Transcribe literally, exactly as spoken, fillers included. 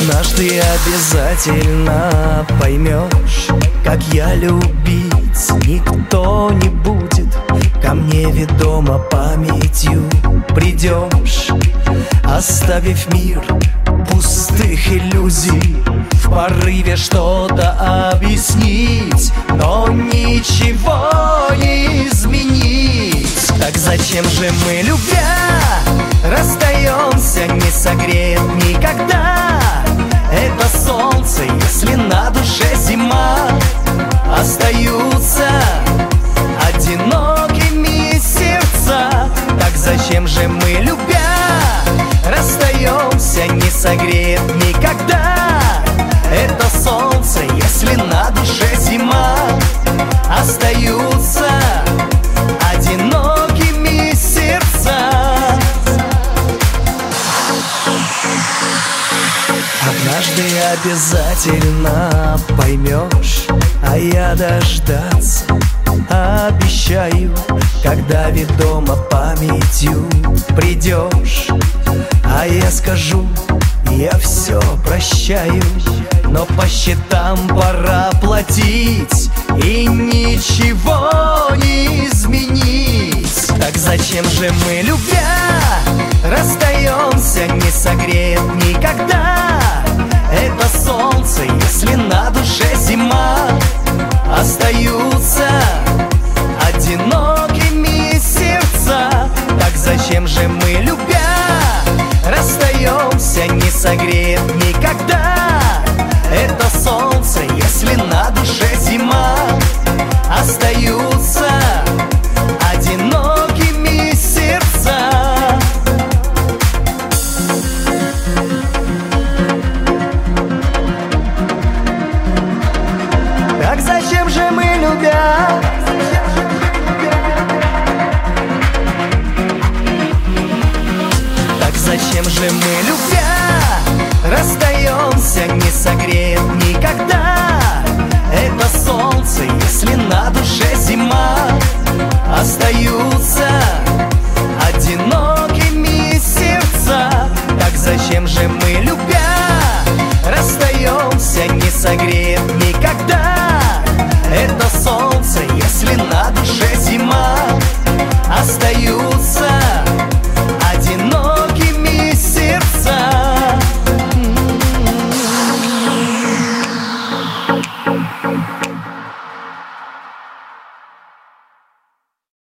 Однажды обязательно поймешь, как я любить никто не будет. Ко мне ведомо памятью придешь, оставив мир пустых иллюзий, в порыве что-то объяснить, но ничего не изменить. Так зачем же мы, любя, расстаемся, не согреет никогда это солнце, если на душе зима? Остаются одинокими сердца. Так зачем же мы, любя, расстаемся, не согреет никогда это солнце, если на душе зима? Остаются одинокими сердца. Однажды обязательно поймешь, а я дождаться обещаю, когда ведомо памятью придешь. А я скажу, я все прощаю, но по счетам пора платить, и ничего не изменить. Так зачем же мы, любя, расстаемся, не согреет никогда это солнце, если на душе зима? Остаются одинокими сердца. Так зачем же мы, любя, расстаемся, не согреет никогда это солнце, если на душе зима? Остаются